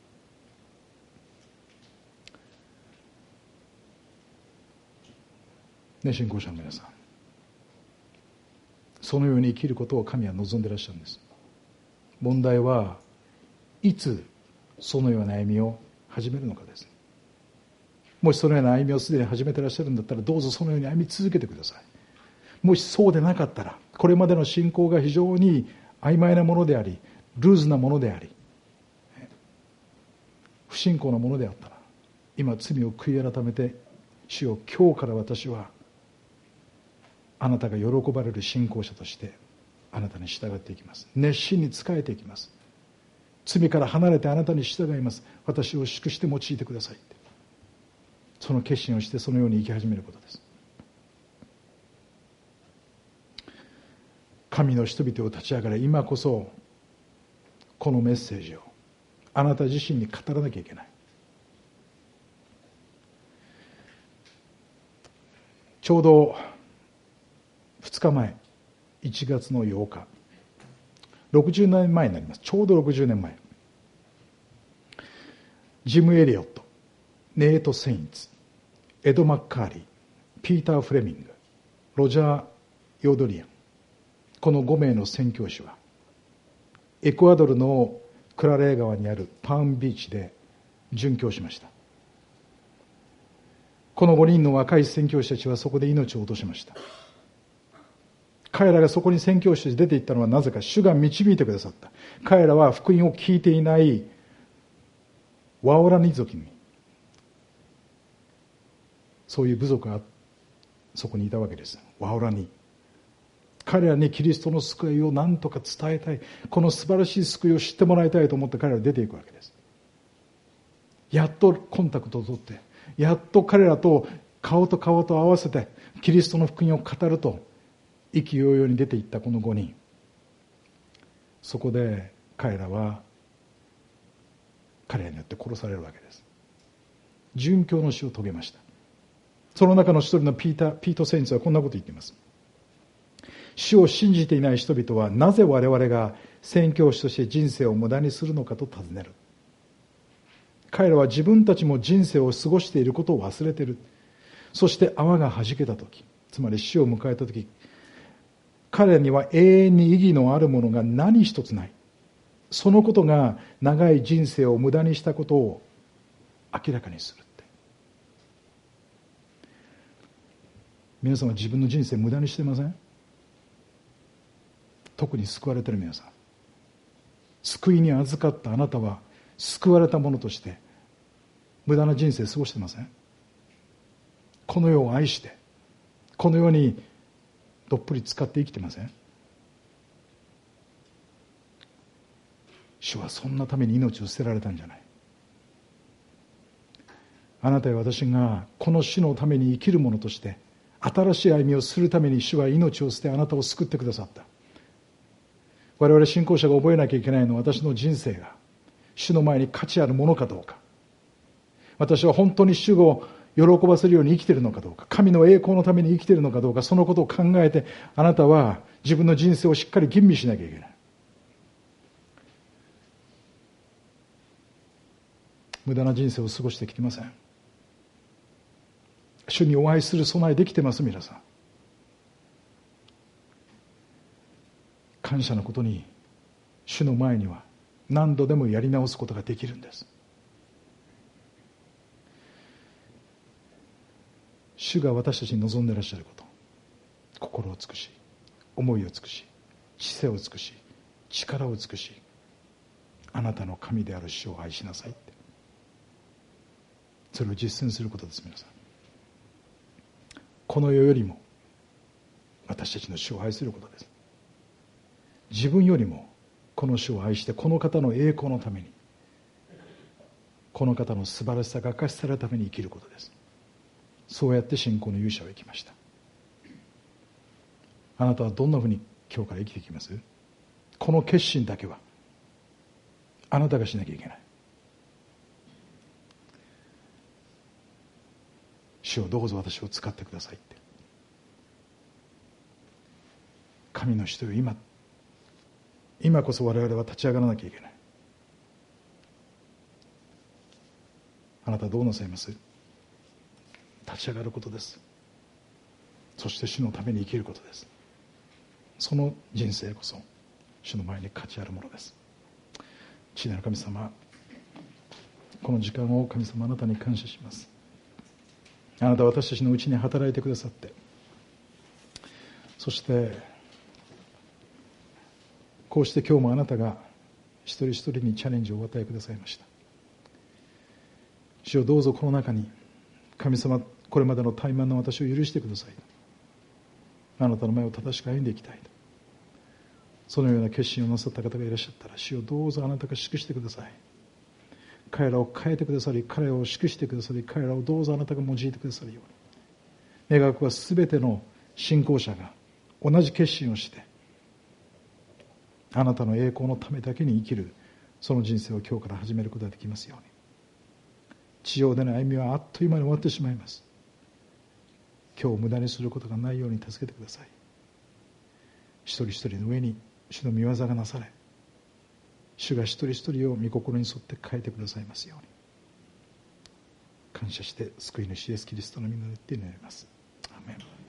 ね、信仰者の皆さん、そのように生きることを神は望んでいらっしゃるんです。問題はいつそのような歩みを始めるのかです。もしそのような歩みをすでに始めていらっしゃるんだったら、どうぞそのように歩み続けてください。もしそうでなかったら、これまでの信仰が非常に曖昧なものであり、ルーズなものであり、不信仰なものであったら、今罪を悔い改めて、主よ、今日から私はあなたが喜ばれる信仰者としてあなたに従っていきます。熱心に仕えていきます。罪から離れてあなたに従います。私を祝して用いてくださいって、その決心をしてそのように生き始めることです。神の人々を立ち上がれ。今こそこのメッセージをあなた自身に語らなきゃいけない。ちょうどふつかまえ、いちがつのようか、ろくじゅうねんまえになります。ちょうどろくじゅうねんまえ、ジム・エリオット、ネート・セインツ、エド・マッカーリー、ピーター・フレミング、ロジャー・ヨードリアン、このごめいの宣教師はエクアドルのクラレー川にあるパームビーチで殉教しました。このごにんの若い宣教師たちはそこで命を落としました。彼らがそこに宣教師として出て行ったのはなぜか、主が導いてくださった。彼らは福音を聞いていないワオラニ族に、そういう部族がそこにいたわけです。ワオラニ、彼らにキリストの救いを何とか伝えたい、この素晴らしい救いを知ってもらいたいと思って彼らは出ていくわけです。やっとコンタクトを取って、やっと彼らと顔と顔と合わせてキリストの福音を語ると意気揚々に出て行ったこのごにん、そこで彼らは彼らによって殺されるわけです。殉教の死を遂げました。その中の一人のピーター、ピート・セインツはこんなことを言っています。死を信じていない人々はなぜ我々が宣教師として人生を無駄にするのかと尋ねる。彼らは自分たちも人生を過ごしていることを忘れている。そして泡がはじけたとき、つまり死を迎えたとき、彼らには永遠に意義のあるものが何一つない。そのことが長い人生を無駄にしたことを明らかにするって。皆さんは自分の人生無駄にしてません？特に救われている皆さん、救いに預かったあなたは救われた者として無駄な人生過ごしてません？この世を愛してこの世にどっぷり使って生きてません？主はそんなために命を捨てられたんじゃない。あなたや私がこの主のために生きる者として新しい歩みをするために主は命を捨てあなたを救ってくださった。我々信仰者が覚えなきゃいけないのは、私の人生が主の前に価値あるものかどうか、私は本当に主を喜ばせるように生きているのかどうか、神の栄光のために生きているのかどうか、そのことを考えてあなたは自分の人生をしっかり吟味しなきゃいけない。無駄な人生を過ごしてきてません。主にお会いする備えできてます？皆さん、感謝のことに主の前には何度でもやり直すことができるんです。主が私たちに望んでいらっしゃること、心を尽くし、思いを尽くし、知性を尽くし、力を尽くし、あなたの神である主を愛しなさいって、それを実践することです。皆さん、この世よりも私たちの主を愛することです。自分よりもこの主を愛して、この方の栄光のために、この方の素晴らしさが明かしされるために生きることです。そうやって信仰の勇者は生きました。あなたはどんなふうに今日から生きていきます？この決心だけはあなたがしなきゃいけない。主をどうぞ私を使ってくださいって。神の人よ、今今こそ我々は立ち上がらなきゃいけない。あなたはどうなさいます？立ち上がることです。そして主のために生きることです。その人生こそ主の前に価値あるものです。父なる神様、この時間を神様あなたに感謝します。あなたは私たちのうちに働いてくださって、そしてこうして今日もあなたが一人一人にチャレンジをお与えくださいました。主よ、どうぞこの中に神様、これまでの怠慢の私を許してください。あなたの前を正しく歩んでいきたい。そのような決心をなさった方がいらっしゃったら、主よ、どうぞあなたが祝してください。彼らを変えてくださり、彼らを祝してくださり、彼らをどうぞあなたが用いてくださるように。願わくはすべての信仰者が同じ決心をして、あなたの栄光のためだけに生きる、その人生を今日から始めることができますように。地上での歩みはあっという間に終わってしまいます。今日無駄にすることがないように助けてください。一人一人の上に主の御業がなされ、主が一人一人を御心に沿って変えてくださいますように。感謝して救い主イエスキリストの御名によって祈ります。アーメン。